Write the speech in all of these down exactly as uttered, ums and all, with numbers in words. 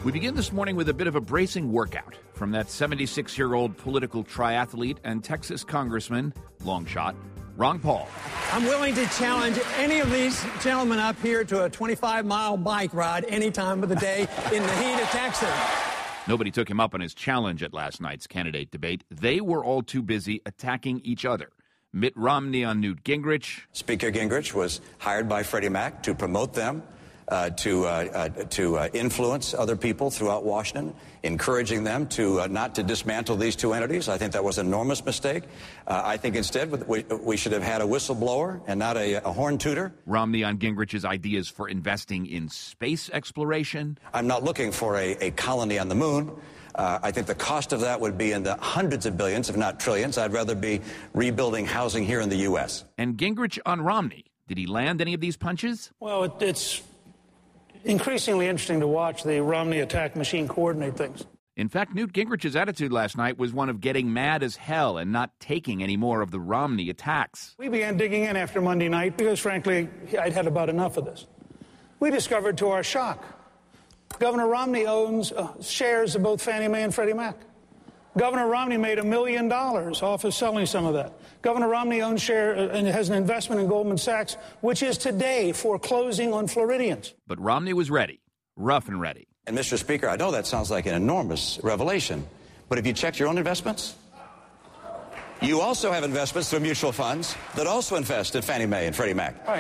We begin this morning with a bit of a bracing workout from that seventy-six-year-old political triathlete and Texas Congressman, long shot, Ron Paul. I'm willing to challenge any of these gentlemen up here to a twenty-five mile bike ride any time of the day in the heat of Texas. Nobody took him up on his challenge at last night's candidate debate. They were all too busy attacking each other. Mitt Romney on Newt Gingrich. Speaker Gingrich was hired by Freddie Mac to promote them, uh, to uh, uh, to uh, influence other people throughout Washington, encouraging them to uh, not to dismantle these two entities. I think that was an enormous mistake. Uh, I think instead we, we should have had a whistleblower and not a, a horn tooter. Romney on Gingrich's ideas for investing in space exploration. I'm not looking for a, a colony on the moon. Uh, I think the cost of that would be in the hundreds of billions, if not trillions. I'd rather be rebuilding housing here in the U S. And Gingrich on Romney. Did he land any of these punches? Well, it, it's increasingly interesting to watch the Romney attack machine coordinate things. In fact, Newt Gingrich's attitude last night was one of getting mad as hell and not taking any more of the Romney attacks. We began digging in after Monday night because, frankly, I'd had about enough of this. We discovered, to our shock, Governor Romney owns uh, shares of both Fannie Mae and Freddie Mac. Governor Romney made a million dollars off of selling some of that. Governor Romney owns share uh, and has an investment in Goldman Sachs, which is today foreclosing on Floridians. But Romney was ready, rough and ready. And, Mister Speaker, I know that sounds like an enormous revelation, but have you checked your own investments? You also have investments through mutual funds that also invest in Fannie Mae and Freddie Mac. Right.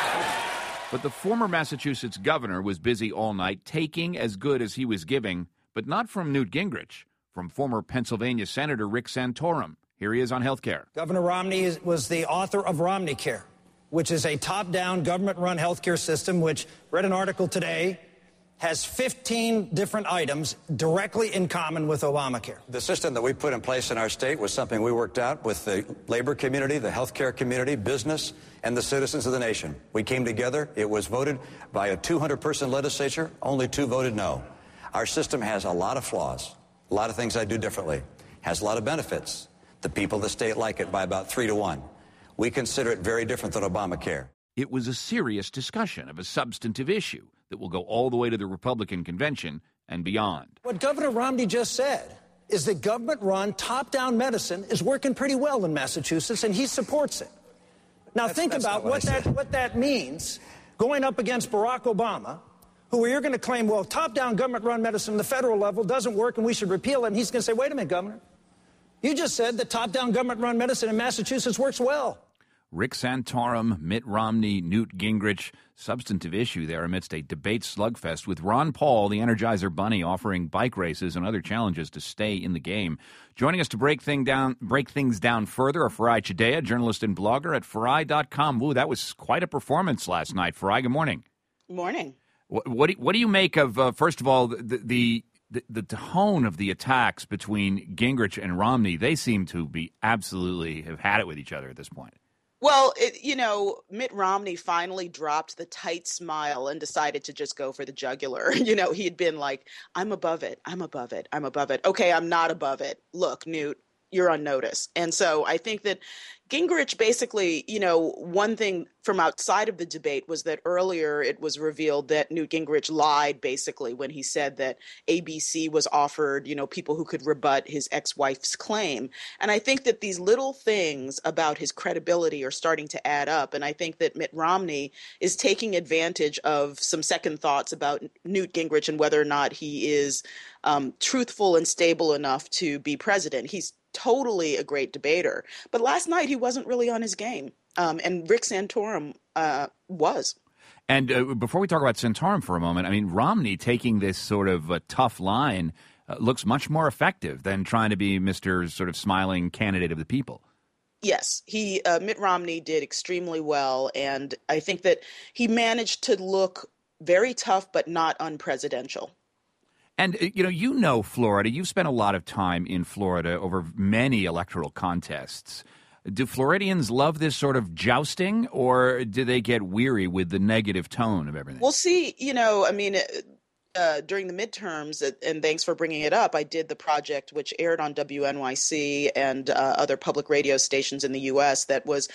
But the former Massachusetts governor was busy all night, taking as good as he was giving, but not from Newt Gingrich, from former Pennsylvania Senator Rick Santorum. Here he is on health care. Governor Romney is, was the author of RomneyCare, which is a top-down, government-run health care system, which, read an article today, has fifteen different items directly in common with Obamacare. The system that we put in place in our state was something we worked out with the labor community, the healthcare community, business, and the citizens of the nation. We came together. It was voted by a two hundred person legislature. Only two voted no. Our system has a lot of flaws, a lot of things I do differently, has a lot of benefits. The people of the state like it by about three to one. We consider it very different than Obamacare. It was a serious discussion of a substantive issue that will go all the way to the Republican convention and beyond. What Governor Romney just said is that government-run, top-down medicine is working pretty well in Massachusetts, and he supports it. Now, That's, think that's about what, what that, what that means going up against Barack Obama, who you're going to claim, well, top-down government-run medicine at the federal level doesn't work and we should repeal it. And he's going to say, wait a minute, Governor. You just said that top-down government-run medicine in Massachusetts works well. Rick Santorum, Mitt Romney, Newt Gingrich, substantive issue there amidst a debate slugfest with Ron Paul, the Energizer Bunny, offering bike races and other challenges to stay in the game. Joining us to break thing down, break things down further are Farai Chideya, journalist and blogger at Farai dot com. Woo, that was quite a performance last night. Farai, good morning. Morning. What, what, do, what do you make of, uh, first of all, the, the the the tone of the attacks between Gingrich and Romney? They seem to be absolutely have had it with each other at this point. Well, it, you know, Mitt Romney finally dropped the tight smile and decided to just go for the jugular. You know, he had been like, I'm above it. I'm above it. I'm above it. Okay, I'm not above it. Look, Newt, you're on notice. And so I think that Gingrich basically, you know, one thing from outside of the debate was that earlier it was revealed that Newt Gingrich lied basically when he said that A B C was offered, you know, people who could rebut his ex-wife's claim. And I think that these little things about his credibility are starting to add up. And I think that Mitt Romney is taking advantage of some second thoughts about Newt Gingrich and whether or not he is um, truthful and stable enough to be president. He's totally a great debater. But last night he wasn't really on his game. Um, and Rick Santorum uh, was. And uh, before we talk about Santorum for a moment, I mean, Romney taking this sort of uh, tough line uh, looks much more effective than trying to be Mister sort of smiling candidate of the people. Yes, he uh, Mitt Romney did extremely well. And I think that he managed to look very tough, but not unpresidential. And, you know, you know Florida. You've spent a lot of time in Florida over many electoral contests. Do Floridians love this sort of jousting, or do they get weary with the negative tone of everything? We'll see. You know, I mean, uh, during the midterms, and thanks for bringing it up, I did the project which aired on W N Y C and uh, other public radio stations in the U S that was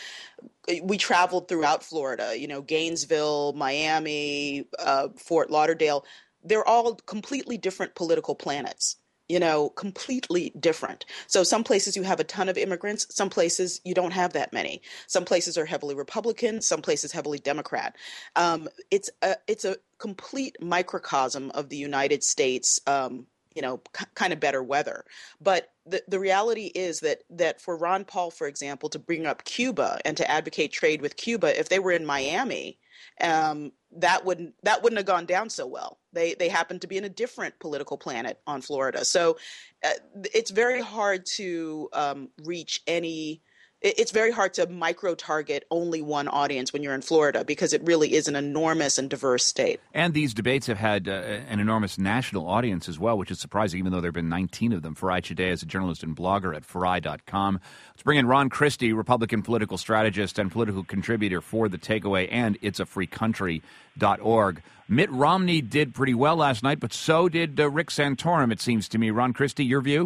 we traveled throughout Florida, you know, Gainesville, Miami, uh, Fort Lauderdale. they're all completely different political planets. You know, completely different. So some places you have a ton of immigrants. Some places you don't have that many. Some places are heavily Republican. Some places heavily Democrat. Um, it's a it's a complete microcosm of the United States. Um, you know, k- kind of better weather. But the the reality is that that for Ron Paul, for example, to bring up Cuba and to advocate trade with Cuba, if they were in Miami, um, that wouldn't that wouldn't have gone down so well. They they happen to be in a different political planet on Florida, so uh, it's very hard to um, reach any. It's very hard to micro target only one audience when you're in Florida because it really is an enormous and diverse state. And these debates have had uh, an enormous national audience as well, which is surprising, even though there have been nineteen of them. Farai Chideya is a journalist and blogger at Farai dot com. Let's bring in Ron Christie, Republican political strategist and political contributor for The Takeaway and it's a free country dot org. Mitt Romney did pretty well last night, but so did uh, Rick Santorum, it seems to me. Ron Christie, your view?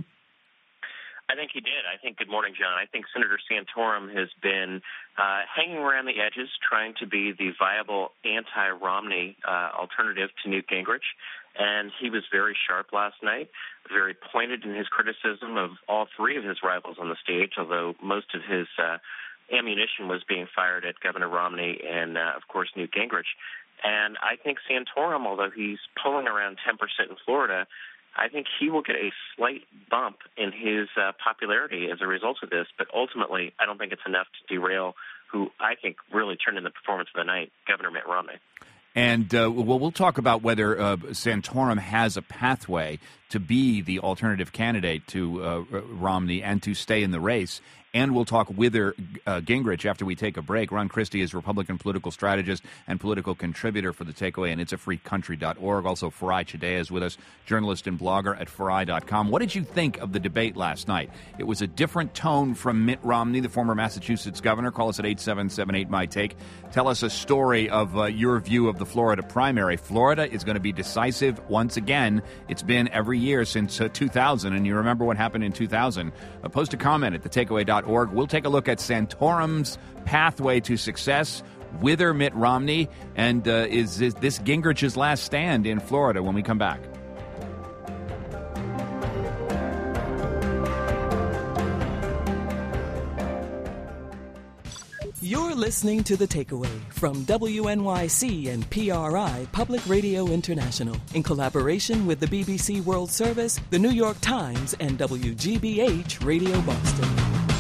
I think he did. I think, good morning, John. I think Senator Santorum has been uh, hanging around the edges, trying to be the viable anti-Romney uh, alternative to Newt Gingrich. And he was very sharp last night, very pointed in his criticism of all three of his rivals on the stage, although most of his uh, ammunition was being fired at Governor Romney and, uh, of course, Newt Gingrich. And I think Santorum, although he's polling around ten percent in Florida, I think he will get a slight bump in his uh, popularity as a result of this, but ultimately I don't think it's enough to derail who I think really turned in the performance of the night, Governor Mitt Romney. And uh, well, we'll talk about whether uh, Santorum has a pathway to be the alternative candidate to uh, Romney and to stay in the race. And we'll talk with uh, Gingrich after we take a break. Ron Christie is Republican political strategist and political contributor for The Takeaway, and it's a free country dot org. Also, Farai Chideya is with us, journalist and blogger at Farai dot com. What did you think of the debate last night? It was a different tone from Mitt Romney, the former Massachusetts governor. Call us at eight seven seven eight, M Y T A K E. Tell us a story of uh, your view of the Florida primary. Florida is going to be decisive once again. It's been every year since uh, two thousand, and you remember what happened in two thousand. Uh, post a comment at the takeaway dot org. We'll take a look at Santorum's pathway to success, wither Mitt Romney, and uh, is, is this Gingrich's last stand in Florida when we come back. You're listening to The Takeaway from W N Y C and P R I Public Radio International in collaboration with the B B C World Service, the New York Times, and W G B H Radio Boston.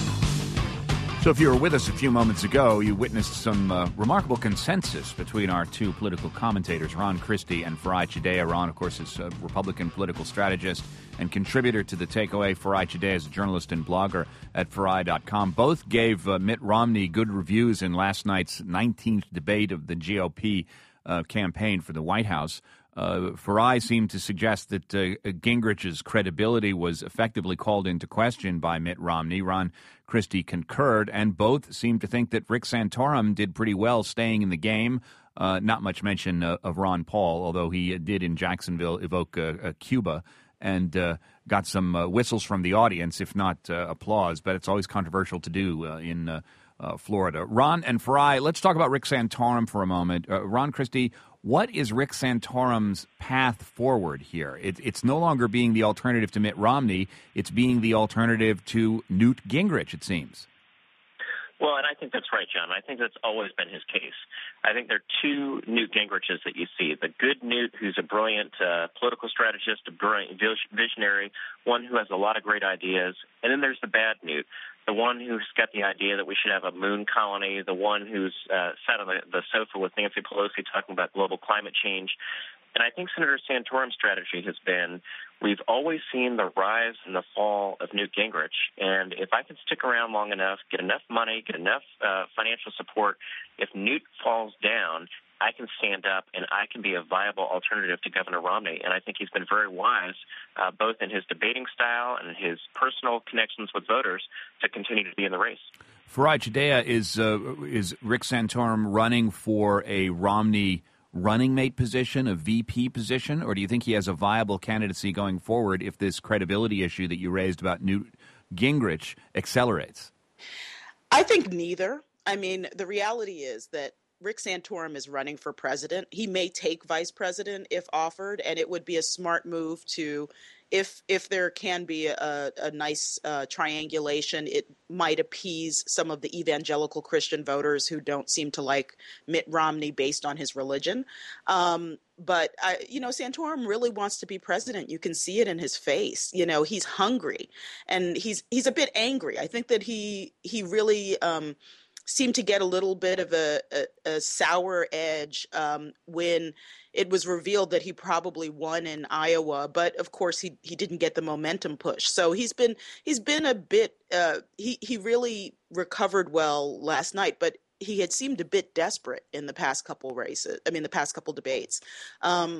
So if you were with us a few moments ago, you witnessed some uh, remarkable consensus between our two political commentators, Ron Christie and Farai Chideya. Ron, of course, is a Republican political strategist and contributor to The Takeaway. Farai Chideya is a journalist and blogger at Farai dot com. Both gave uh, Mitt Romney good reviews in last night's nineteenth debate of the G O P uh, campaign for the White House. Uh, Farai seemed to suggest that uh, Gingrich's credibility was effectively called into question by Mitt Romney. Ron Christie concurred, and both seemed to think that Rick Santorum did pretty well staying in the game. Uh, not much mention uh, of Ron Paul, although he did in Jacksonville evoke uh, uh, Cuba and uh, got some uh, whistles from the audience, if not uh, applause. But it's always controversial to do uh, in uh, uh, Florida. Ron and Farai, let's talk about Rick Santorum for a moment. Uh, Ron Christie, what is Rick Santorum's path forward here? It, it's no longer being the alternative to Mitt Romney. It's being the alternative to Newt Gingrich, it seems. Well, and I think that's right, John. I think that's always been his case. I think there are two Newt Gingriches that you see. The good Newt, who's a brilliant uh, political strategist, a brilliant visionary, one who has a lot of great ideas. And then there's the bad Newt, the one who's got the idea that we should have a moon colony, the one who's uh, sat on the, the sofa with Nancy Pelosi talking about global climate change. And I think Senator Santorum's strategy has been, we've always seen the rise and the fall of Newt Gingrich. And if I can stick around long enough, get enough money, get enough uh, financial support, if Newt falls down, I can stand up and I can be a viable alternative to Governor Romney. And I think he's been very wise, uh, both in his debating style and his personal connections with voters, to continue to be in the race. Farai Chideya, is, uh, is Rick Santorum running for a Romney running mate position, a V P position, or do you think he has a viable candidacy going forward if this credibility issue that you raised about Newt Gingrich accelerates? I think neither. I mean, the reality is that Rick Santorum is running for president. He may take vice president if offered, and it would be a smart move to, if if there can be a, a nice uh, triangulation, it might appease some of the evangelical Christian voters who don't seem to like Mitt Romney based on his religion. Um, but, I, you know, Santorum really wants to be president. You can see it in his face. You know, he's hungry and he's he's a bit angry. I think that he he really um, seemed to get a little bit of a, a, a sour edge um, when it was revealed that he probably won in Iowa, but of course he he didn't get the momentum push. So he's been he's been a bit uh, he he really recovered well last night, but he had seemed a bit desperate in the past couple races. I mean, the past couple debates. Um,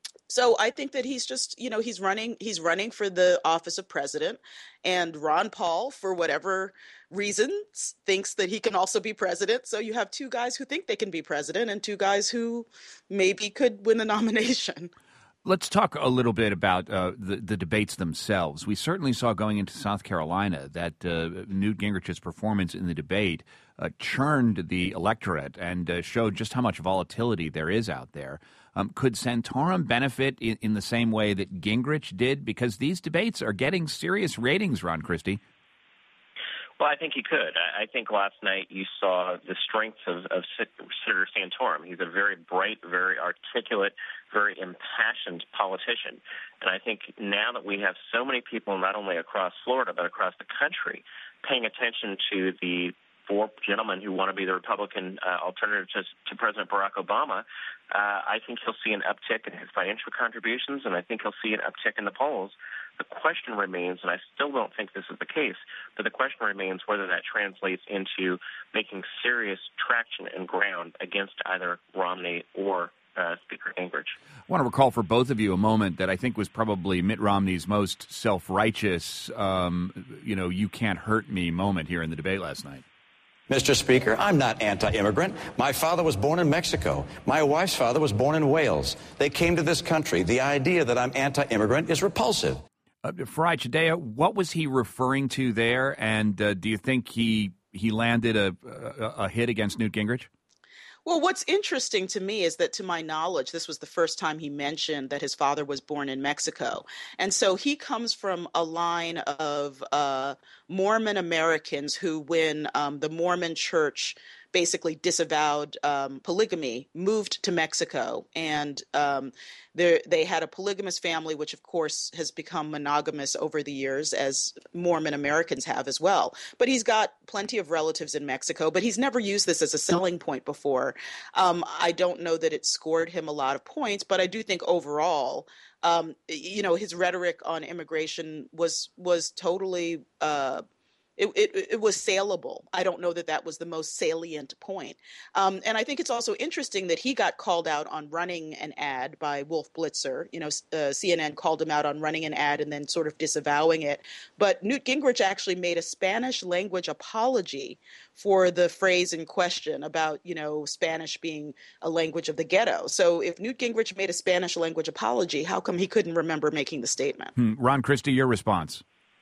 So I think that he's just, you know, he's running he's running for the office of president, and Ron Paul, for whatever reasons, thinks that he can also be president. So you have two guys who think they can be president and two guys who maybe could win the nomination. Let's talk a little bit about uh, the, the debates themselves. We certainly saw going into South Carolina that uh, Newt Gingrich's performance in the debate uh, churned the electorate and uh, showed just how much volatility there is out there. Um, could Santorum benefit in, in the same way that Gingrich did? Because these debates are getting serious ratings, Ron Christie. Well, I think he could. I think last night you saw the strengths of, of Senator Santorum. He's a very bright, very articulate, very impassioned politician. And I think now that we have so many people, not only across Florida, but across the country, paying attention to the four gentlemen who want to be the Republican uh, alternative to, to President Barack Obama, uh, I think he'll see an uptick in his financial contributions, and I think he'll see an uptick in the polls. The question remains, and I still don't think this is the case, but the question remains whether that translates into making serious traction and ground against either Romney or uh, Speaker Gingrich. I want to recall for both of you a moment that I think was probably Mitt Romney's most self-righteous, um, you know, you can't hurt me moment here in the debate last night. Mister Speaker, I'm not anti-immigrant. My father was born in Mexico. My wife's father was born in Wales. They came to this country. The idea that I'm anti-immigrant is repulsive. Uh, Farai Chideya, what was he referring to there? And uh, do you think he he landed a, a, a hit against Newt Gingrich? Well, what's interesting to me is that, to my knowledge, this was the first time he mentioned that his father was born in Mexico. And so he comes from a line of uh, Mormon Americans who, when um, the Mormon church basically disavowed um, polygamy, moved to Mexico. And um, they had a polygamous family, which, of course, has become monogamous over the years, as Mormon Americans have as well. But he's got plenty of relatives in Mexico, but he's never used this as a selling point before. Um, I don't know that it scored him a lot of points, but I do think overall, um, you know, his rhetoric on immigration was was totally uh, It, it, it was saleable. I don't know that that was the most salient point. Um, and I think it's also interesting that he got called out on running an ad by Wolf Blitzer. You know, uh, C N N called him out on running an ad and then sort of disavowing it. But Newt Gingrich actually made a Spanish language apology for the phrase in question about, you know, Spanish being a language of the ghetto. So if Newt Gingrich made a Spanish language apology, how come he couldn't remember making the statement? Hmm. Ron Christie, your response?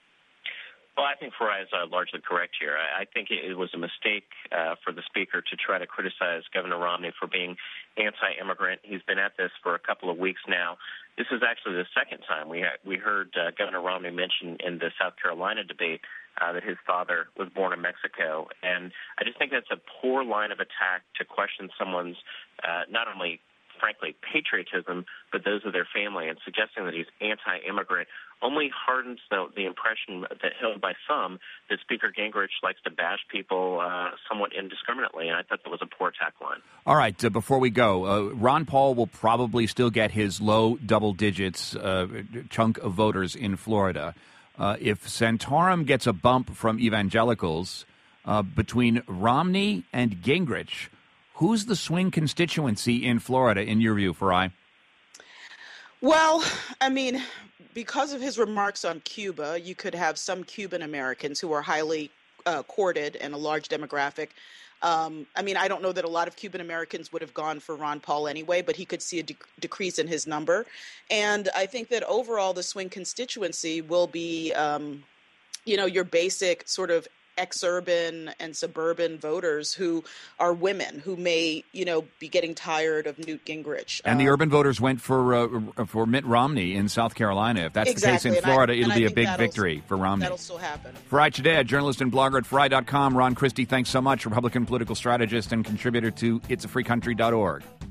Well, I think Farai is uh, largely correct here. I, I think it, it was a mistake uh, for the speaker to try to criticize Governor Romney for being anti-immigrant. He's been at this for a couple of weeks now. This is actually the second time we ha- we heard uh, Governor Romney mention in the South Carolina debate uh, that his father was born in Mexico. And I just think that's a poor line of attack to question someone's uh, not only frankly, patriotism, but those of their family, and suggesting that he's anti-immigrant only hardens the, the impression that held by some that Speaker Gingrich likes to bash people uh, somewhat indiscriminately, and I thought that was a poor attack line. All right, uh, before we go, uh, Ron Paul will probably still get his low double digits uh, chunk of voters in Florida. Uh, if Santorum gets a bump from evangelicals uh, between Romney and Gingrich, who's the swing constituency in Florida, in your view, Farai? Well, I mean, because of his remarks on Cuba, you could have some Cuban Americans who are highly uh, courted and a large demographic. Um, I mean, I don't know that a lot of Cuban Americans would have gone for Ron Paul anyway, but he could see a de- decrease in his number. And I think that overall the swing constituency will be, um, you know, your basic sort of exurban and suburban voters who are women who may, you know, be getting tired of Newt Gingrich. And the um, urban voters went for uh, for Mitt Romney in South Carolina. If that's exactly. the case in Florida, I, it'll be a big that'll, victory for Romney. That'll still happen. Farai Chadea, journalist and blogger at Farai dot com. Ron Christie, thanks so much. Republican political strategist and contributor to its a free country dot org.